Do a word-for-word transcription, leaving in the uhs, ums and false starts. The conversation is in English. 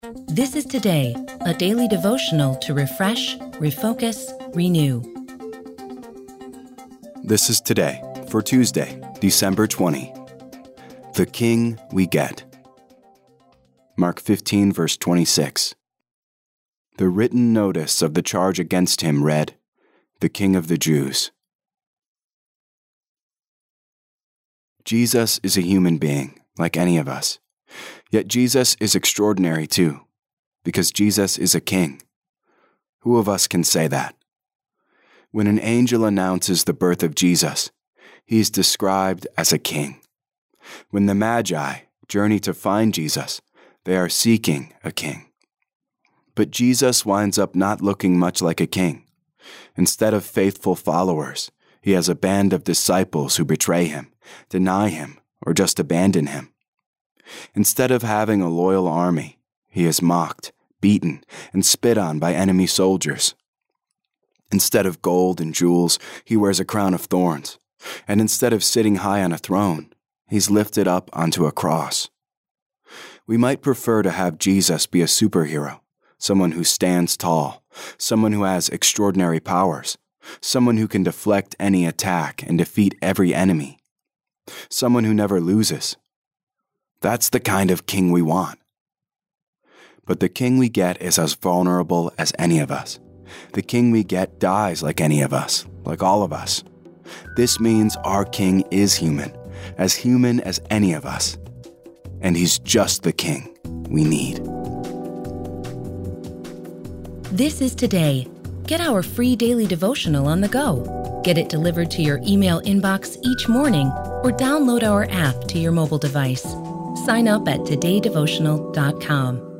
This is Today, a daily devotional to refresh, refocus, renew. This is Today for Tuesday, December twentieth. The King we get. Mark fifteen, verse twenty-six. The written notice of the charge against him read, "The King of the Jews." Jesus is a human being, like any of us. Yet Jesus is extraordinary too, because Jesus is a king. Who of us can say that? When an angel announces the birth of Jesus, he is described as a king. When the Magi journey to find Jesus, they are seeking a king. But Jesus winds up not looking much like a king. Instead of faithful followers, he has a band of disciples who betray him, deny him, or just abandon him. Instead of having a loyal army, he is mocked, beaten, and spit on by enemy soldiers. Instead of gold and jewels, he wears a crown of thorns. And instead of sitting high on a throne, he's lifted up onto a cross. We might prefer to have Jesus be a superhero, someone who stands tall, someone who has extraordinary powers, someone who can deflect any attack and defeat every enemy, someone who never loses. That's the kind of king we want. But the king we get is as vulnerable as any of us. The king we get dies like any of us, like all of us. This means our king is human, as human as any of us. And he's just the king we need. This is Today. Get our free daily devotional on the go. Get it delivered to your email inbox each morning or download our app to your mobile device. Sign up at today devotional dot com.